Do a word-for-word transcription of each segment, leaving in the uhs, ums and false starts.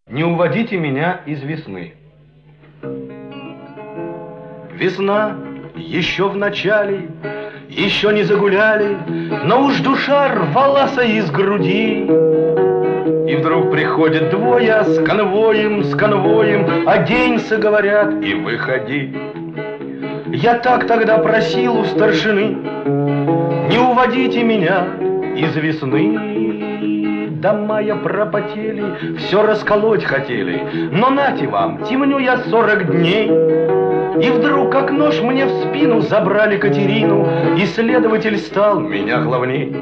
Не уводите меня из весны. Весна еще в начале, еще не загуляли, но уж душа рвалась из груди. И вдруг приходят двое с конвоем, с конвоем, оденься, говорят, и выходи. Я так тогда просил у старшины: не уводите меня из весны. До мая пропотели, все расколоть хотели, но нате вам, темню я сорок дней. И вдруг, как нож мне в спину, забрали Катерину, и следователь стал меня главней.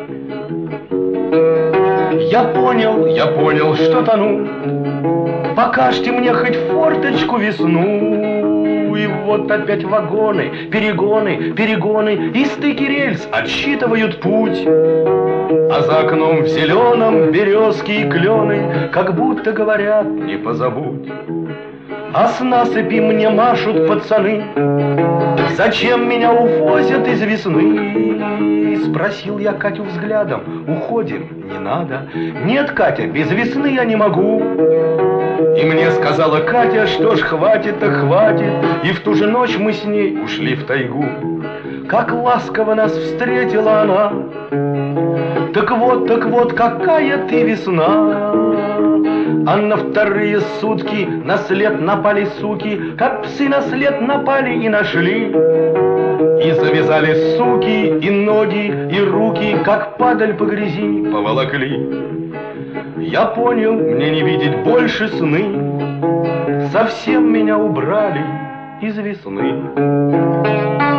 Я понял, я понял, что тону. Покажьте мне хоть форточку весну. И вот опять вагоны, перегоны, перегоны, и стыки рельс отсчитывают путь. А за окном в зеленом березки и клены, как будто говорят: не позабудь. А с насыпи мне машут пацаны: зачем меня увозят из весны? Спросил я Катю взглядом: уходим? Не надо. Нет, Катя, без весны я не могу. И мне сказала Катя: что ж, хватит-то хватит. И в ту же ночь мы с ней ушли в тайгу. Как ласково нас встретила она. Так вот, так вот, какая ты весна. А на вторые сутки на след напали суки, как псы на след напали и нашли. И завязали суки, и ноги, и руки, как падаль по грязи поволокли. Я понял, мне не видеть больше сны. Совсем меня убрали из весны.